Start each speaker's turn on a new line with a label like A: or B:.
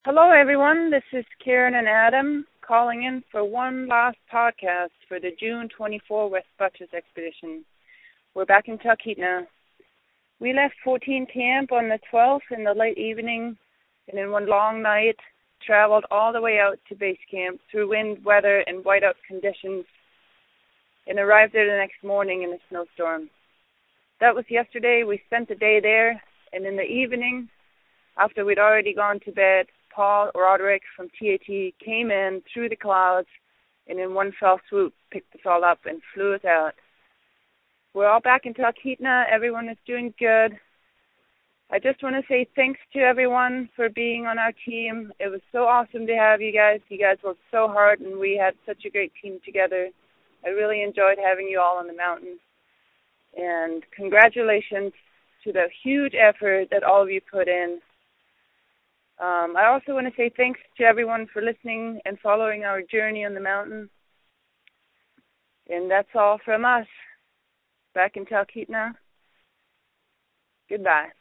A: Hello, everyone. This is Karen and Adam calling in for one last podcast for the June 24 West Butchers expedition. We're back in Talkeetna. We left 14 Camp on the 12th in the late evening, and in one long night, traveled all the way out to base camp through wind, weather, and whiteout conditions, and arrived there the next morning in a snowstorm. That was yesterday. We spent the day there, and in the evening, after we'd already gone to bed, Paul Roderick from TAT came in through the clouds and in one fell swoop picked us all up and flew us out. We're all back in Talkeetna. Everyone is doing good. I just want to say thanks to everyone for being on our team. It was so awesome to have you guys. You guys worked so hard, and we had such a great team together. I really enjoyed having you all on the mountain. And congratulations to the huge effort that all of you put in. I also want to say thanks to everyone for listening and following our journey on the mountain. And that's all from us back in Talkeetna. Goodbye.